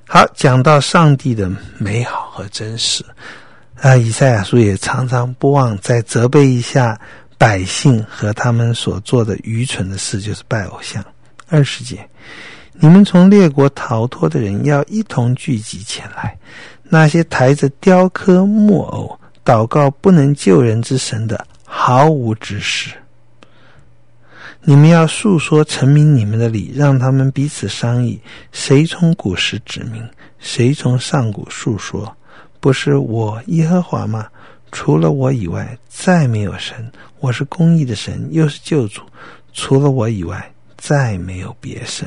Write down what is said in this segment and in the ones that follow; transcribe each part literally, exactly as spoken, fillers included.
好，讲到上帝的美好和真实啊，以赛亚书也常常不忘再责备一下百姓和他们所做的愚蠢的事，就是拜偶像。二十节，你们从列国逃脱的人要一同聚集前来，那些抬着雕刻木偶祷告不能救人之神的毫无知识。你们要述说陈明你们的理，让他们彼此商议，谁从古时指明，谁从上古述说，不是我耶和华吗？除了我以外再没有神，我是公义的神，又是救主，除了我以外再没有别神。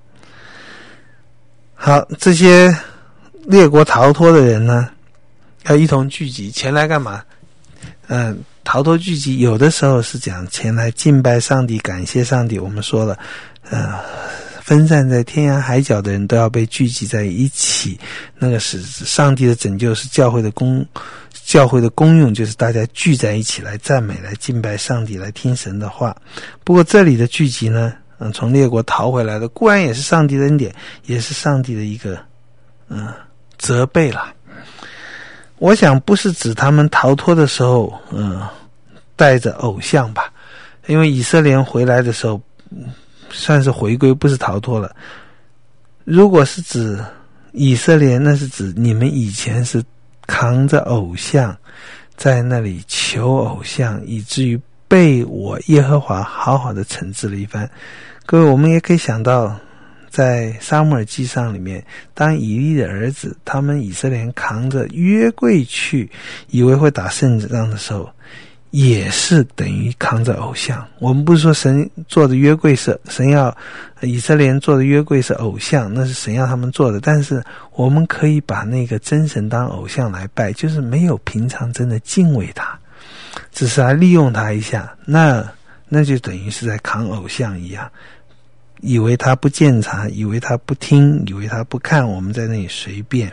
好，这些列国逃脱的人呢，要一同聚集前来干嘛？嗯，逃脱聚集有的时候是讲前来敬拜上帝，感谢上帝。我们说了呃，分散在天涯海角的人都要被聚集在一起，那个是上帝的拯救，是教会的功教会的功用，就是大家聚在一起来赞美，来敬拜上帝，来听神的话。不过这里的聚集呢，嗯，从列国逃回来的固然也是上帝的恩典，也是上帝的一个嗯责备啦。我想不是指他们逃脱的时候嗯带着偶像吧，因为以色列人回来的时候算是回归，不是逃脱了。如果是指以色列，那是指你们以前是扛着偶像在那里求偶像，以至于被我耶和华好好的惩治了一番。各位，我们也可以想到在撒母耳记上里面，当以利的儿子他们以色列人扛着约柜去以为会打胜仗的时候，也是等于扛着偶像。我们不是说神做的约柜是神要以色列人做的约柜是偶像，那是神要他们做的，但是我们可以把那个真神当偶像来拜，就是没有平常真的敬畏他，只是来利用他一下，那那就等于是在扛偶像一样，以为他不见察，以为他不听，以为他不看，我们在那里随便。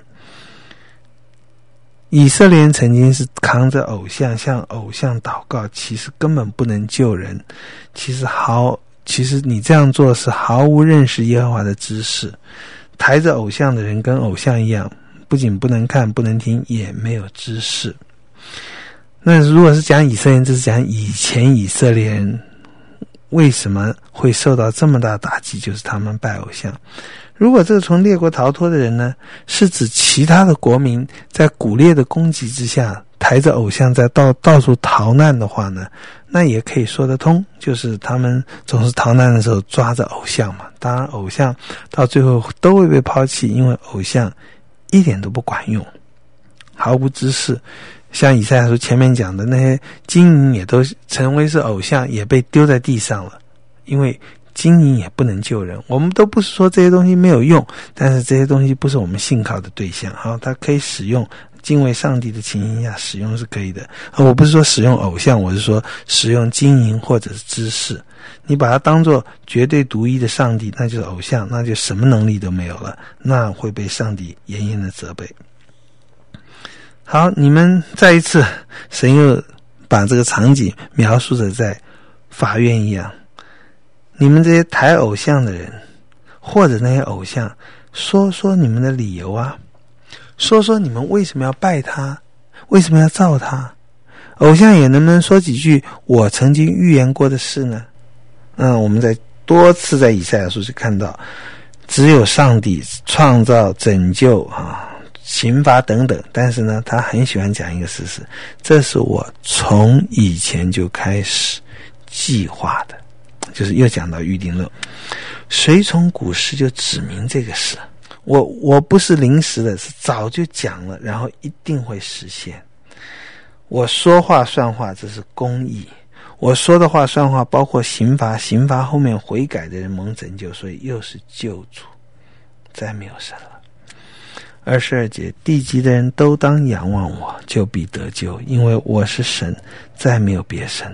以色列人曾经是扛着偶像向偶像祷告，其实根本不能救人，其实毫其实你这样做是毫无认识耶和华的知识。抬着偶像的人跟偶像一样，不仅不能看不能听，也没有知识。那如果是讲以色列人，这是讲以前以色列人为什么会受到这么大的打击，就是他们拜偶像。如果这个从列国逃脱的人呢，是指其他的国民在古列的攻击之下抬着偶像在到到处逃难的话呢，那也可以说得通，就是他们总是逃难的时候抓着偶像嘛。当然偶像到最后都会被抛弃，因为偶像一点都不管用，毫无知识。像以赛亚书前面讲的那些金银也都成为是偶像，也被丢在地上了，因为金银也不能救人。我们都不是说这些东西没有用，但是这些东西不是我们信靠的对象。好，它可以使用，敬畏上帝的情形下使用是可以的。我不是说使用偶像，我是说使用金银或者是知识。你把它当作绝对独一的上帝，那就是偶像，那就什么能力都没有了，那会被上帝严严的责备。好，你们再一次，神又把这个场景描述着在法院一样。你们这些抬偶像的人，或者那些偶像，说说你们的理由啊，说说你们为什么要拜他，为什么要造他。偶像也能不能说几句我曾经预言过的事呢？嗯，我们在多次在以赛亚书就看到，只有上帝创造、拯救啊、刑罚等等，但是呢，他很喜欢讲一个事实，这是我从以前就开始计划的，就是又讲到预定论，谁从古时就指明这个事，我我不是临时的，是早就讲了，然后一定会实现。我说话算话，这是公义。我说的话算话，包括刑罚，刑罚后面悔改的人蒙拯救，所以又是救主，再没有神了。二十二节，地极的人都当仰望我，就必得救，因为我是神，再没有别神。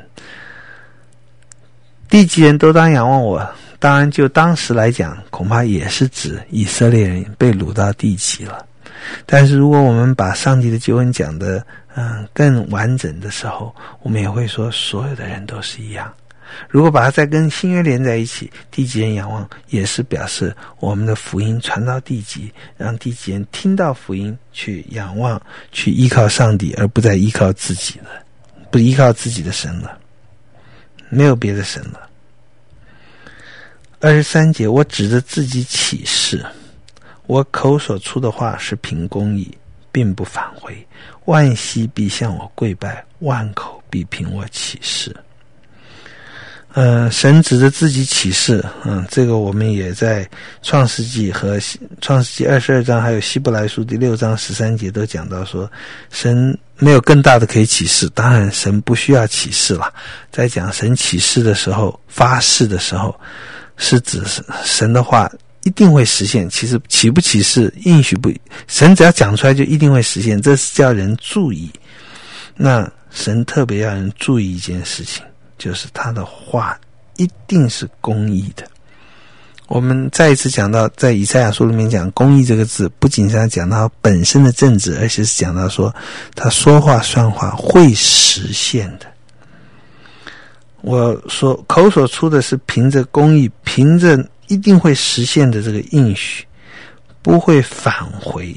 地极人都当仰望我，当然就当时来讲，恐怕也是指以色列人被掳到地极了。但是如果我们把上帝的救恩讲的嗯更完整的时候，我们也会说所有的人都是一样。 如果把它再跟新约连在一起，地极人仰望也是表示我们的福音传到地极，让地极人听到福音，去仰望，去依靠上帝，而不再依靠自己了，不依靠自己的神了，没有别的神了。二十三节，我指着自己起誓，我口所出的话是凭公义，并不返回，万膝必向我跪拜，万口必凭我起誓。呃，神指着自己起誓，嗯，这个我们也在创世纪和创世纪二十二章还有希伯来书第六章十三节都讲到说，神没有更大的可以起誓，当然神不需要起誓了。在讲神起誓的时候，发誓的时候，是指神的话一定会实现，其实起不起誓应许不，神只要讲出来就一定会实现，这是叫人注意。那神特别要人注意一件事情，就是他的话一定是公义的。我们再一次讲到，在以赛亚书里面讲公义这个字，不仅是讲到本身的正直，而且是讲到说他说话算话会实现的。我说口所出的是凭着公义，凭着一定会实现的这个应许，不会返回，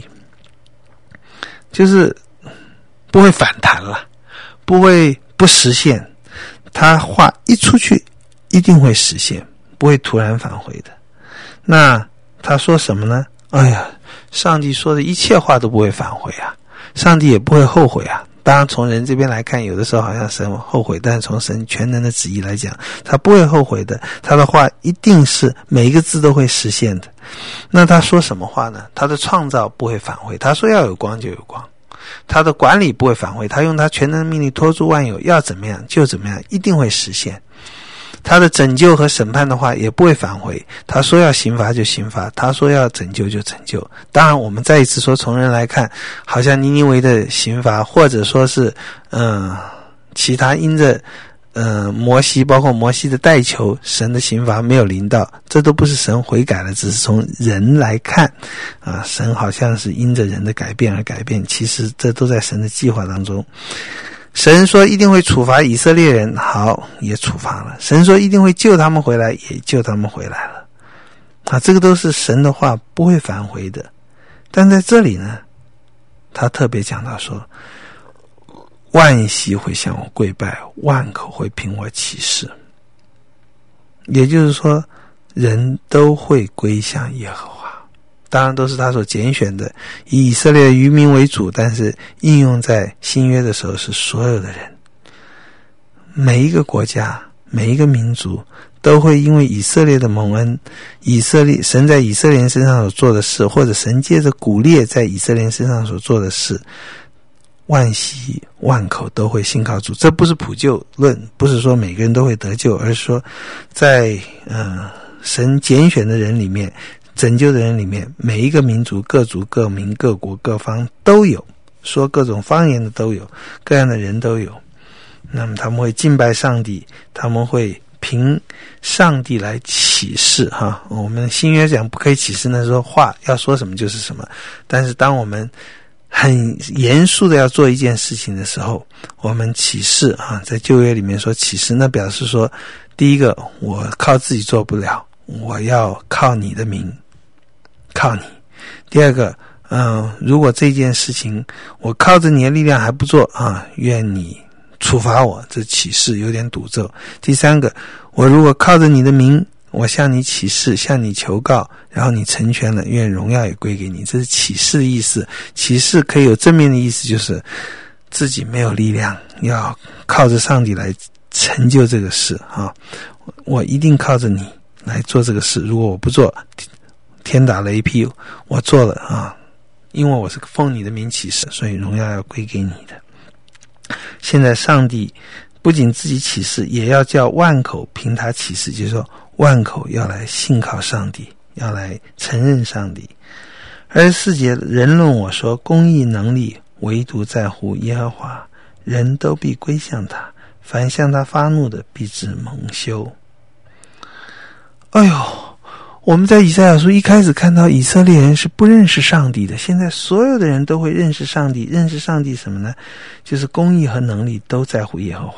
就是不会反弹了，不会不实现，他话一出去一定会实现，不会突然返回的。那他说什么呢？哎呀，上帝说的一切话都不会返回啊，上帝也不会后悔啊。当然从人这边来看，有的时候好像神后悔，但是从神全能的旨意来讲，他不会后悔的，他的话一定是每一个字都会实现的。那他说什么话呢？他的创造不会返回，他说要有光就有光，他的管理不会返回，他用他全能的命令托住万有，要怎么样就怎么样，一定会实现。他的拯救和审判的话也不会返回，他说要刑罚就刑罚，他说要拯救就拯救。当然我们再一次说，从人来看，好像尼尼微的刑罚，或者说是嗯、呃、其他因着呃摩西，包括摩西的代求，神的刑罚没有临到，这都不是神悔改了，只是从人来看啊，神好像是因着人的改变而改变，其实这都在神的计划当中。神说一定会处罚以色列人，好，也处罚了。神说一定会救他们回来，也救他们回来了。啊，这个都是神的话，不会返回的。但在这里呢，他特别讲到说，万膝会向我跪拜，万口会凭我起誓。也就是说，人都会归向耶和华。当然都是他所拣选的，以以色列的渔民为主，但是应用在新约的时候是所有的人。每一个国家，每一个民族都会因为以色列的蒙恩，以色列神在以色列人身上所做的事，或者神借着古列在以色列人身上所做的事，万膝万口都会信靠主。这不是普救论，不是说每个人都会得救，而是说在呃神拣选的人里面，拯救的人里面，每一个民族、各族、各民、各国、各方都有，说各种方言的都有，各样的人都有。那么他们会敬拜上帝，他们会凭上帝来启示哈。我们新约讲不可以启示，那说话要说什么就是什么。但是当我们很严肃的要做一件事情的时候，我们启示啊，在旧约里面说启示，那表示说，第一个我靠自己做不了，我要靠你的名。靠你。第二个，嗯、呃，如果这件事情我靠着你的力量还不做啊，愿你处罚我，这启示有点赌咒。第三个，我如果靠着你的名，我向你起誓，向你求告，然后你成全了，愿荣耀也归给你，这是启示的意思。启示可以有正面的意思，就是自己没有力量，要靠着上帝来成就这个事啊，我一定靠着你来做这个事，如果我不做，天打雷劈，我做了啊，因为我是奉你的名起誓，所以荣耀要归给你的。现在上帝不仅自己起誓，也要叫万口凭他起誓，就是说万口要来信靠上帝，要来承认上帝。二十四节，人论我说公义能力唯独在乎耶和华，人都必归向他，凡向他发怒的必致蒙羞。哎呦，我们在以赛亚书一开始看到以色列人是不认识上帝的，现在所有的人都会认识上帝。认识上帝什么呢？就是公义和能力都在乎耶和华，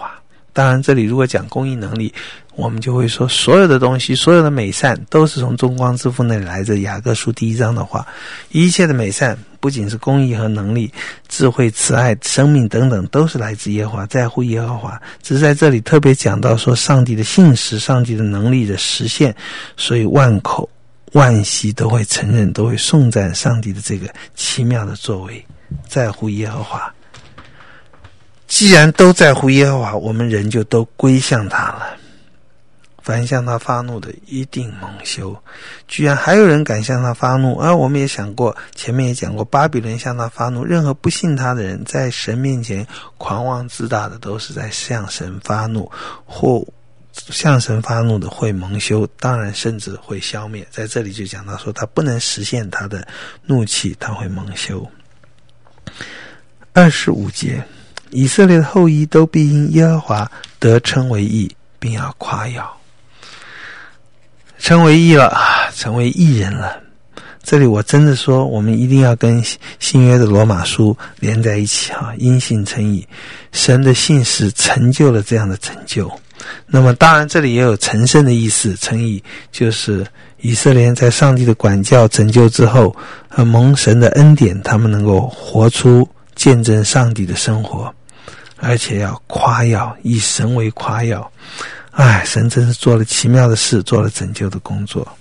当然这里如果讲公益能力，我们就会说所有的东西，所有的美善都是从中光之父那里来自。雅各书第一章的话，一切的美善不仅是公义和能力、智慧、慈爱、生命等等，都是来自耶和华，在乎耶和华。只是在这里特别讲到说上帝的信实，上帝的能力的实现，所以万口万膝都会承认，都会颂赞上帝的这个奇妙的作为，在乎耶和华。既然都在乎耶和华，我们人就都归向他了。凡向他发怒的一定蒙羞。居然还有人敢向他发怒，而、啊、我们也想过，前面也讲过，巴比伦向他发怒，任何不信他的人，在神面前狂妄自大的，都是在向神发怒，或向神发怒的会蒙羞，当然甚至会消灭。在这里就讲到说，他不能实现他的怒气，他会蒙羞。二十五节，以色列的后裔都必因耶和华得称为义，并要夸耀。称为义了，成为义人了。这里我真的说，我们一定要跟新约的罗马书连在一起哈，因信称义，神的信实成就了这样的成就。那么当然这里也有成圣的意思，称义就是以色列人在上帝的管教拯救之后，和蒙神的恩典，他们能够活出见证上帝的生活，而且要夸耀，以神为夸耀。哎，神真是做了奇妙的事，做了拯救的工作。